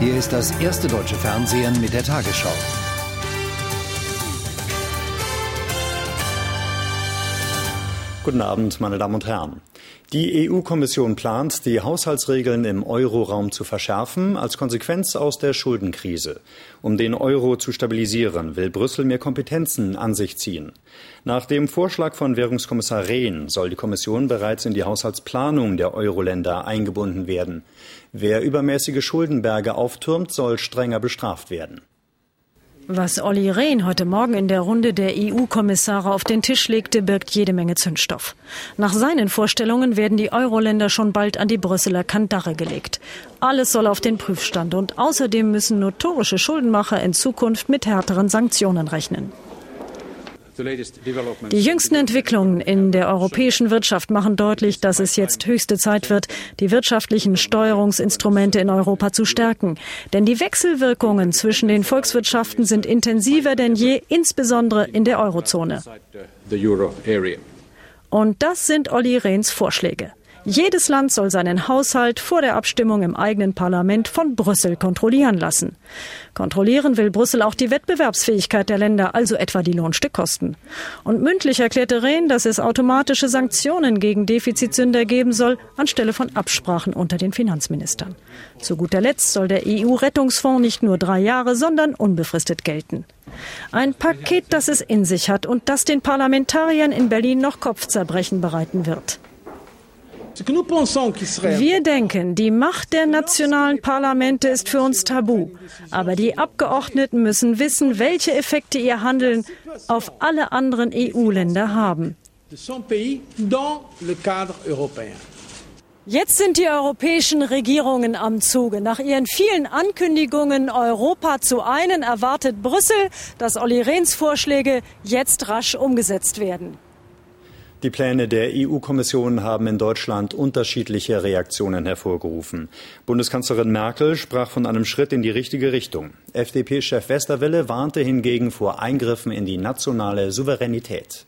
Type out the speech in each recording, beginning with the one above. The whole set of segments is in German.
Hier ist das erste deutsche Fernsehen mit der Tagesschau. Guten Abend, meine Damen und Herren. Die EU-Kommission plant, die Haushaltsregeln im Euroraum zu verschärfen, als Konsequenz aus der Schuldenkrise. Um den Euro zu stabilisieren, will Brüssel mehr Kompetenzen an sich ziehen. Nach dem Vorschlag von Währungskommissar Rehn soll die Kommission bereits in die Haushaltsplanung der Euro-Länder eingebunden werden. Wer übermäßige Schuldenberge auftürmt, soll strenger bestraft werden. Was Olli Rehn heute Morgen in der Runde der EU-Kommissare auf den Tisch legte, birgt jede Menge Zündstoff. Nach seinen Vorstellungen werden die Euro-Länder schon bald an die Brüsseler Kandare gelegt. Alles soll auf den Prüfstand und außerdem müssen notorische Schuldenmacher in Zukunft mit härteren Sanktionen rechnen. Die jüngsten Entwicklungen in der europäischen Wirtschaft machen deutlich, dass es jetzt höchste Zeit wird, die wirtschaftlichen Steuerungsinstrumente in Europa zu stärken. Denn die Wechselwirkungen zwischen den Volkswirtschaften sind intensiver denn je, insbesondere in der Eurozone. Und das sind Olli Rehns Vorschläge. Jedes Land soll seinen Haushalt vor der Abstimmung im eigenen Parlament von Brüssel kontrollieren lassen. Kontrollieren will Brüssel auch die Wettbewerbsfähigkeit der Länder, also etwa die Lohnstückkosten. Und mündlich erklärte Rehn, dass es automatische Sanktionen gegen Defizitsünder geben soll, anstelle von Absprachen unter den Finanzministern. Zu guter Letzt soll der EU-Rettungsfonds nicht nur 3 Jahre, sondern unbefristet gelten. Ein Paket, das es in sich hat und das den Parlamentariern in Berlin noch Kopfzerbrechen bereiten wird. Wir denken, die Macht der nationalen Parlamente ist für uns tabu. Aber die Abgeordneten müssen wissen, welche Effekte ihr Handeln auf alle anderen EU-Länder haben. Jetzt sind die europäischen Regierungen am Zuge. Nach ihren vielen Ankündigungen, Europa zu einen, erwartet Brüssel, dass Olli Rehns Vorschläge jetzt rasch umgesetzt werden. Die Pläne der EU-Kommission haben in Deutschland unterschiedliche Reaktionen hervorgerufen. Bundeskanzlerin Merkel sprach von einem Schritt in die richtige Richtung. FDP-Chef Westerwelle warnte hingegen vor Eingriffen in die nationale Souveränität.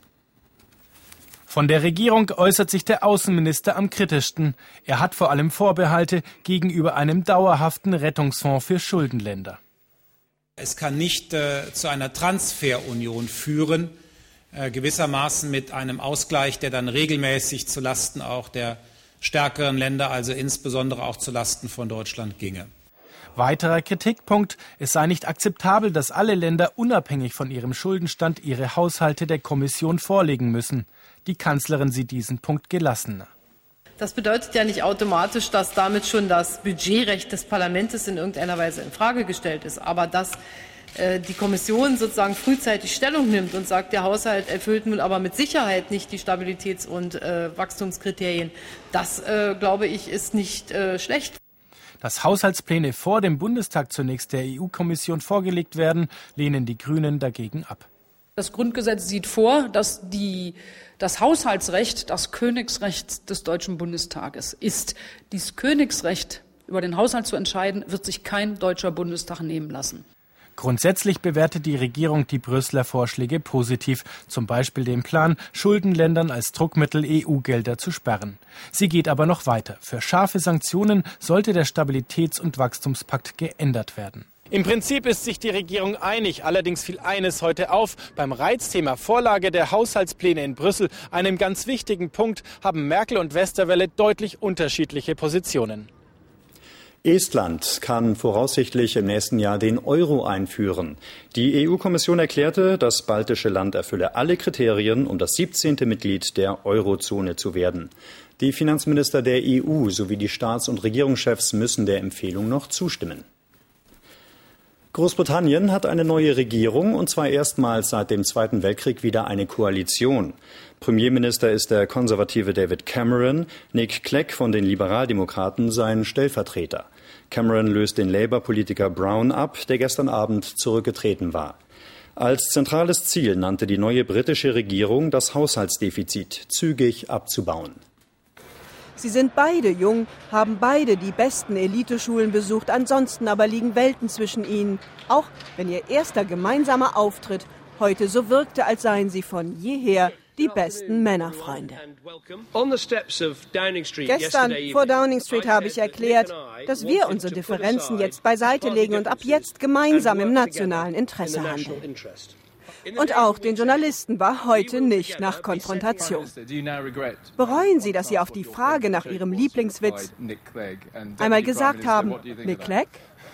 Von der Regierung äußert sich der Außenminister am kritischsten. Er hat vor allem Vorbehalte gegenüber einem dauerhaften Rettungsfonds für Schuldenländer. Es kann nicht zu einer Transferunion führen, gewissermaßen mit einem Ausgleich, der dann regelmäßig zulasten auch der stärkeren Länder, also insbesondere auch zulasten von Deutschland ginge. Weiterer Kritikpunkt: Es sei nicht akzeptabel, dass alle Länder unabhängig von ihrem Schuldenstand ihre Haushalte der Kommission vorlegen müssen. Die Kanzlerin sieht diesen Punkt gelassener. Das bedeutet ja nicht automatisch, dass damit schon das Budgetrecht des Parlaments in irgendeiner Weise in Frage gestellt ist. Aber dass die Kommission sozusagen frühzeitig Stellung nimmt und sagt, der Haushalt erfüllt nun aber mit Sicherheit nicht die Stabilitäts- und Wachstumskriterien, das, glaube ich, ist nicht schlecht. Dass Haushaltspläne vor dem Bundestag zunächst der EU-Kommission vorgelegt werden, lehnen die Grünen dagegen ab. Das Grundgesetz sieht vor, dass das Haushaltsrecht das Königsrecht des Deutschen Bundestages ist. Dieses Königsrecht, über den Haushalt zu entscheiden, wird sich kein deutscher Bundestag nehmen lassen. Grundsätzlich bewertet die Regierung die Brüsseler Vorschläge positiv, zum Beispiel den Plan, Schuldenländern als Druckmittel EU-Gelder zu sperren. Sie geht aber noch weiter. Für scharfe Sanktionen sollte der Stabilitäts- und Wachstumspakt geändert werden. Im Prinzip ist sich die Regierung einig, allerdings fiel eines heute auf. Beim Reizthema Vorlage der Haushaltspläne in Brüssel, einem ganz wichtigen Punkt, haben Merkel und Westerwelle deutlich unterschiedliche Positionen. Estland kann voraussichtlich im nächsten Jahr den Euro einführen. Die EU-Kommission erklärte, das baltische Land erfülle alle Kriterien, um das 17. Mitglied der Eurozone zu werden. Die Finanzminister der EU sowie die Staats- und Regierungschefs müssen der Empfehlung noch zustimmen. Großbritannien hat eine neue Regierung, und zwar erstmals seit dem Zweiten Weltkrieg wieder eine Koalition. Premierminister ist der konservative David Cameron, Nick Clegg von den Liberaldemokraten sein Stellvertreter. Cameron löst den Labour-Politiker Brown ab, der gestern Abend zurückgetreten war. Als zentrales Ziel nannte die neue britische Regierung, das Haushaltsdefizit zügig abzubauen. Sie sind beide jung, haben beide die besten Eliteschulen besucht, ansonsten aber liegen Welten zwischen ihnen. Auch wenn ihr erster gemeinsamer Auftritt heute so wirkte, als seien sie von jeher die besten Männerfreunde. Gestern vor Downing Street habe ich erklärt, dass wir unsere Differenzen jetzt beiseite legen und ab jetzt gemeinsam im nationalen Interesse handeln. Und auch den Journalisten war heute nicht nach Konfrontation. Bereuen Sie, dass Sie auf die Frage nach Ihrem Lieblingswitz einmal gesagt haben, Nick Clegg?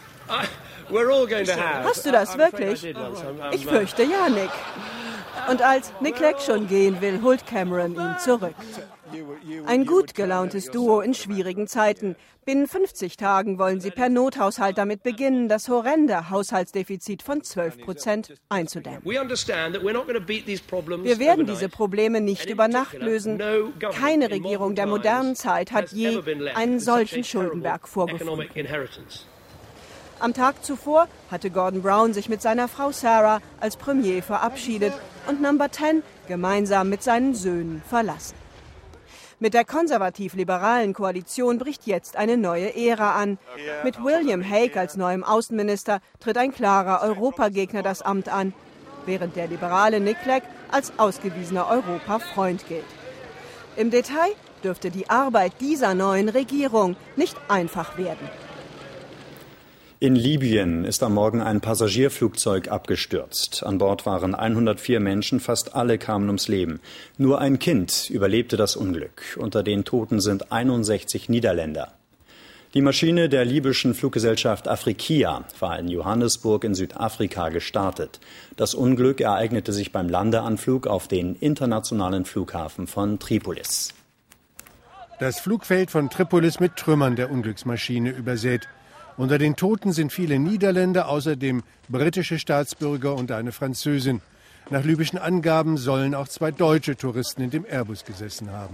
Hast du das wirklich? Ich fürchte ja, Nick. Und als Nick Clegg schon gehen will, holt Cameron ihn zurück. Ein gut gelauntes Duo in schwierigen Zeiten. Binnen 50 Tagen wollen sie per Nothaushalt damit beginnen, das horrende Haushaltsdefizit von 12% einzudämmen. Wir werden diese Probleme nicht über Nacht lösen. Keine Regierung der modernen Zeit hat je einen solchen Schuldenberg vorgefunden. Am Tag zuvor hatte Gordon Brown sich mit seiner Frau Sarah als Premier verabschiedet und Number 10 gemeinsam mit seinen Söhnen verlassen. Mit der konservativ-liberalen Koalition bricht jetzt eine neue Ära an. Mit William Hague als neuem Außenminister tritt ein klarer Europagegner das Amt an, während der liberale Nick Clegg als ausgewiesener Europafreund gilt. Im Detail dürfte die Arbeit dieser neuen Regierung nicht einfach werden. In Libyen ist am Morgen ein Passagierflugzeug abgestürzt. An Bord waren 104 Menschen, fast alle kamen ums Leben. Nur ein Kind überlebte das Unglück. Unter den Toten sind 61 Niederländer. Die Maschine der libyschen Fluggesellschaft Afrikia war in Johannesburg in Südafrika gestartet. Das Unglück ereignete sich beim Landeanflug auf den internationalen Flughafen von Tripolis. Das Flugfeld von Tripolis mit Trümmern der Unglücksmaschine übersät. Unter den Toten sind viele Niederländer, außerdem britische Staatsbürger und eine Französin. Nach libyschen Angaben sollen auch 2 deutsche Touristen in dem Airbus gesessen haben.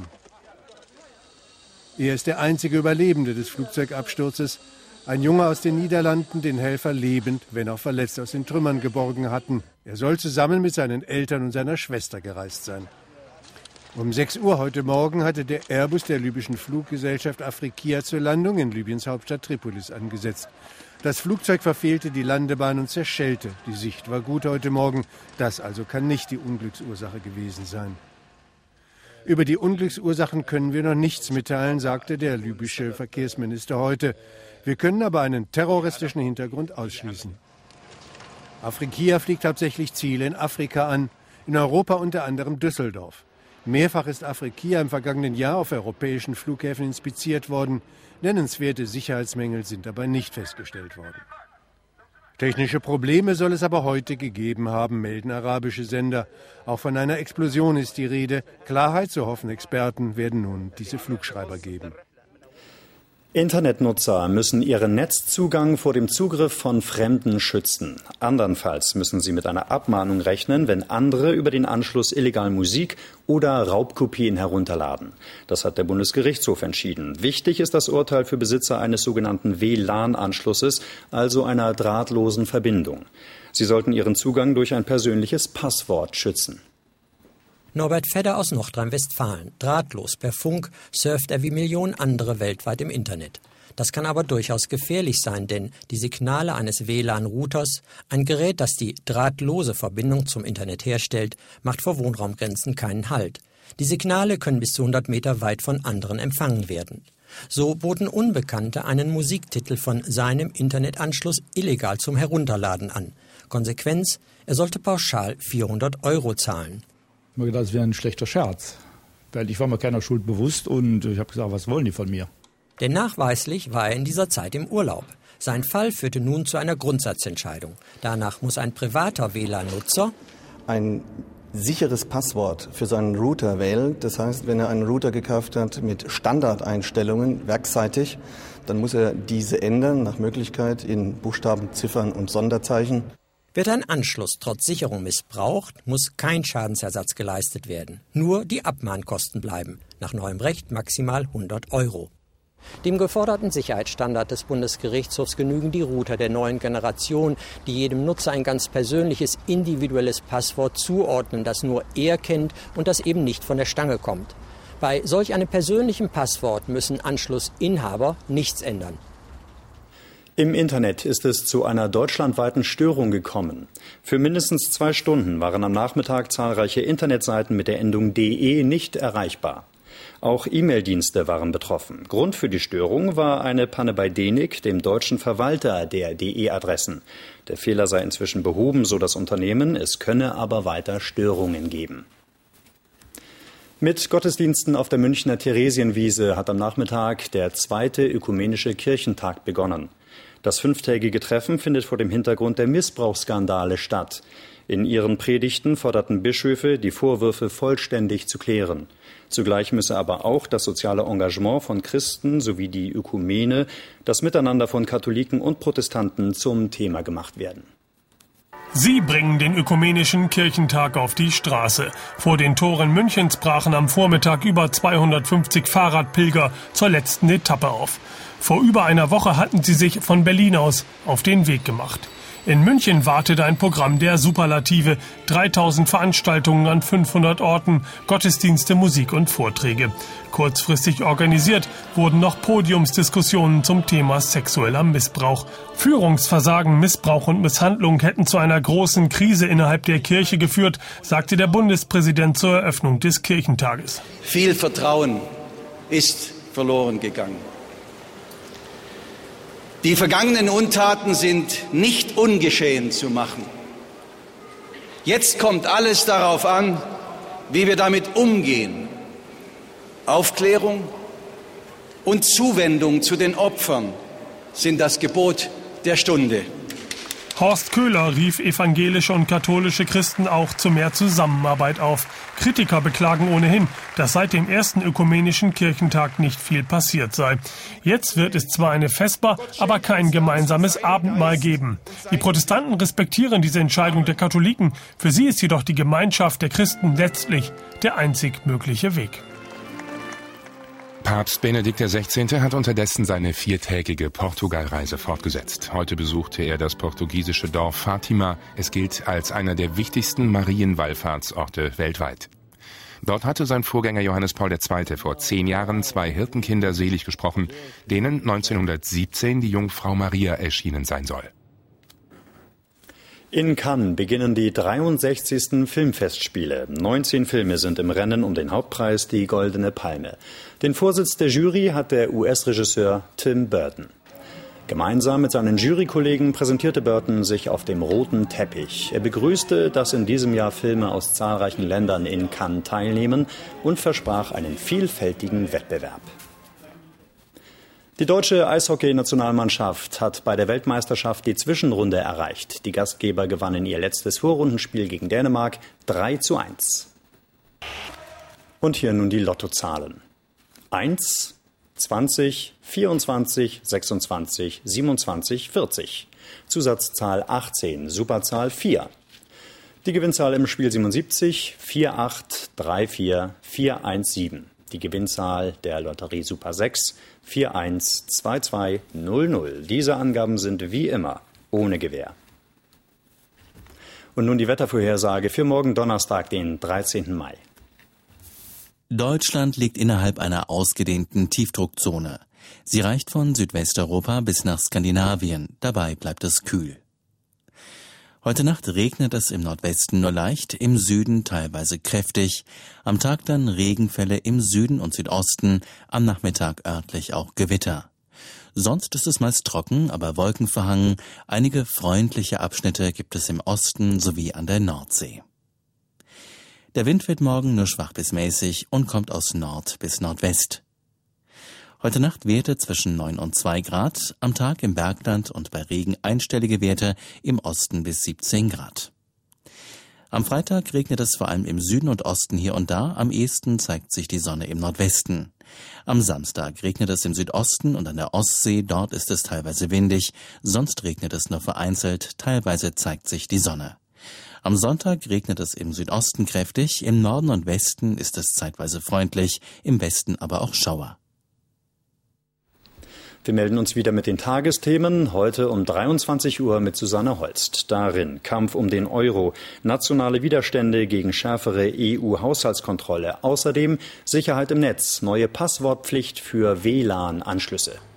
Er ist der einzige Überlebende des Flugzeugabsturzes. Ein Junge aus den Niederlanden, den Helfer lebend, wenn auch verletzt, aus den Trümmern geborgen hatten. Er soll zusammen mit seinen Eltern und seiner Schwester gereist sein. Um 6 Uhr heute Morgen hatte der Airbus der libyschen Fluggesellschaft Afrikia zur Landung in Libyens Hauptstadt Tripolis angesetzt. Das Flugzeug verfehlte die Landebahn und zerschellte. Die Sicht war gut heute Morgen. Das also kann nicht die Unglücksursache gewesen sein. Über die Unglücksursachen können wir noch nichts mitteilen, sagte der libysche Verkehrsminister heute. Wir können aber einen terroristischen Hintergrund ausschließen. Afrikia fliegt hauptsächlich Ziele in Afrika an, in Europa unter anderem Düsseldorf. Mehrfach ist Afrikia im vergangenen Jahr auf europäischen Flughäfen inspiziert worden. Nennenswerte Sicherheitsmängel sind aber nicht festgestellt worden. Technische Probleme soll es aber heute gegeben haben, melden arabische Sender. Auch von einer Explosion ist die Rede. Klarheit, so hoffen Experten, werden nun diese Flugschreiber geben. Internetnutzer müssen ihren Netzzugang vor dem Zugriff von Fremden schützen. Andernfalls müssen sie mit einer Abmahnung rechnen, wenn andere über den Anschluss illegal Musik oder Raubkopien herunterladen. Das hat der Bundesgerichtshof entschieden. Wichtig ist das Urteil für Besitzer eines sogenannten WLAN-Anschlusses, also einer drahtlosen Verbindung. Sie sollten ihren Zugang durch ein persönliches Passwort schützen. Norbert Fedder aus Nordrhein-Westfalen. Drahtlos per Funk surft er wie Millionen andere weltweit im Internet. Das kann aber durchaus gefährlich sein, denn die Signale eines WLAN-Routers, ein Gerät, das die drahtlose Verbindung zum Internet herstellt, macht vor Wohnraumgrenzen keinen Halt. Die Signale können bis zu 100 Meter weit von anderen empfangen werden. So boten Unbekannte einen Musiktitel von seinem Internetanschluss illegal zum Herunterladen an. Konsequenz, er sollte pauschal 400 € zahlen. Ich habe gedacht, das wäre ein schlechter Scherz, weil ich war mir keiner Schuld bewusst und ich habe gesagt, was wollen die von mir? Denn nachweislich war er in dieser Zeit im Urlaub. Sein Fall führte nun zu einer Grundsatzentscheidung. Danach muss ein privater WLAN-Nutzer ein sicheres Passwort für seinen Router wählen. Das heißt, wenn er einen Router gekauft hat mit Standardeinstellungen, werksseitig, dann muss er diese ändern, nach Möglichkeit in Buchstaben, Ziffern und Sonderzeichen. Wird ein Anschluss trotz Sicherung missbraucht, muss kein Schadensersatz geleistet werden. Nur die Abmahnkosten bleiben. Nach neuem Recht maximal 100 €. Dem geforderten Sicherheitsstandard des Bundesgerichtshofs genügen die Router der neuen Generation, die jedem Nutzer ein ganz persönliches, individuelles Passwort zuordnen, das nur er kennt und das eben nicht von der Stange kommt. Bei solch einem persönlichen Passwort müssen Anschlussinhaber nichts ändern. Im Internet ist es zu einer deutschlandweiten Störung gekommen. Für mindestens 2 Stunden waren am Nachmittag zahlreiche Internetseiten mit der Endung .de nicht erreichbar. Auch E-Mail-Dienste waren betroffen. Grund für die Störung war eine Panne bei DENIC, dem deutschen Verwalter der DE-Adressen. Der Fehler sei inzwischen behoben, so das Unternehmen. Es könne aber weiter Störungen geben. Mit Gottesdiensten auf der Münchner Theresienwiese hat am Nachmittag der 2. Ökumenische Kirchentag begonnen. Das 5-tägige Treffen findet vor dem Hintergrund der Missbrauchsskandale statt. In ihren Predigten forderten Bischöfe, die Vorwürfe vollständig zu klären. Zugleich müsse aber auch das soziale Engagement von Christen sowie die Ökumene, das Miteinander von Katholiken und Protestanten zum Thema gemacht werden. Sie bringen den Ökumenischen Kirchentag auf die Straße. Vor den Toren Münchens brachen am Vormittag über 250 Fahrradpilger zur letzten Etappe auf. Vor über einer Woche hatten sie sich von Berlin aus auf den Weg gemacht. In München wartete ein Programm der Superlative. 3000 Veranstaltungen an 500 Orten, Gottesdienste, Musik und Vorträge. Kurzfristig organisiert wurden noch Podiumsdiskussionen zum Thema sexueller Missbrauch. Führungsversagen, Missbrauch und Misshandlung hätten zu einer großen Krise innerhalb der Kirche geführt, sagte der Bundespräsident zur Eröffnung des Kirchentages. Viel Vertrauen ist verloren gegangen. Die vergangenen Untaten sind nicht ungeschehen zu machen. Jetzt kommt alles darauf an, wie wir damit umgehen. Aufklärung und Zuwendung zu den Opfern sind das Gebot der Stunde. Horst Köhler rief evangelische und katholische Christen auch zu mehr Zusammenarbeit auf. Kritiker beklagen ohnehin, dass seit dem ersten Ökumenischen Kirchentag nicht viel passiert sei. Jetzt wird es zwar eine Vesper, aber kein gemeinsames Abendmahl geben. Die Protestanten respektieren diese Entscheidung der Katholiken. Für sie ist jedoch die Gemeinschaft der Christen letztlich der einzig mögliche Weg. Papst Benedikt XVI. Hat unterdessen seine 4-tägige Portugalreise fortgesetzt. Heute besuchte er das portugiesische Dorf Fatima. Es gilt als einer der wichtigsten Marienwallfahrtsorte weltweit. Dort hatte sein Vorgänger Johannes Paul II. Vor 10 Jahren 2 Hirtenkinder selig gesprochen, denen 1917 die Jungfrau Maria erschienen sein soll. In Cannes beginnen die 63. Filmfestspiele. 19 Filme sind im Rennen um den Hauptpreis, die Goldene Palme. Den Vorsitz der Jury hat der US-Regisseur Tim Burton. Gemeinsam mit seinen Jurykollegen präsentierte Burton sich auf dem roten Teppich. Er begrüßte, dass in diesem Jahr Filme aus zahlreichen Ländern in Cannes teilnehmen und versprach einen vielfältigen Wettbewerb. Die deutsche Eishockey-Nationalmannschaft hat bei der Weltmeisterschaft die Zwischenrunde erreicht. Die Gastgeber gewannen ihr letztes Vorrundenspiel gegen Dänemark 3:1. Und hier nun die Lottozahlen. 1, 20, 24, 26, 27, 40. Zusatzzahl 18, Superzahl 4. Die Gewinnzahl im Spiel 77, 4834 417. Die Gewinnzahl der Lotterie Super 6, 412200. Diese Angaben sind wie immer ohne Gewähr. Und nun die Wettervorhersage für morgen Donnerstag, den 13. Mai. Deutschland liegt innerhalb einer ausgedehnten Tiefdruckzone. Sie reicht von Südwesteuropa bis nach Skandinavien. Dabei bleibt es kühl. Heute Nacht regnet es im Nordwesten nur leicht, im Süden teilweise kräftig. Am Tag dann Regenfälle im Süden und Südosten, am Nachmittag örtlich auch Gewitter. Sonst ist es meist trocken, aber wolkenverhangen. Einige freundliche Abschnitte gibt es im Osten sowie an der Nordsee. Der Wind wird morgen nur schwach bis mäßig und kommt aus Nord bis Nordwest. Heute Nacht Werte zwischen 9 und 2 Grad, am Tag im Bergland und bei Regen einstellige Werte, im Osten bis 17 Grad. Am Freitag regnet es vor allem im Süden und Osten hier und da, am ehesten zeigt sich die Sonne im Nordwesten. Am Samstag regnet es im Südosten und an der Ostsee, dort ist es teilweise windig, sonst regnet es nur vereinzelt, teilweise zeigt sich die Sonne. Am Sonntag regnet es im Südosten kräftig, im Norden und Westen ist es zeitweise freundlich, im Westen aber auch Schauer. Wir melden uns wieder mit den Tagesthemen, heute um 23 Uhr mit Susanne Holst. Darin Kampf um den Euro, nationale Widerstände gegen schärfere EU-Haushaltskontrolle, außerdem Sicherheit im Netz, neue Passwortpflicht für WLAN-Anschlüsse.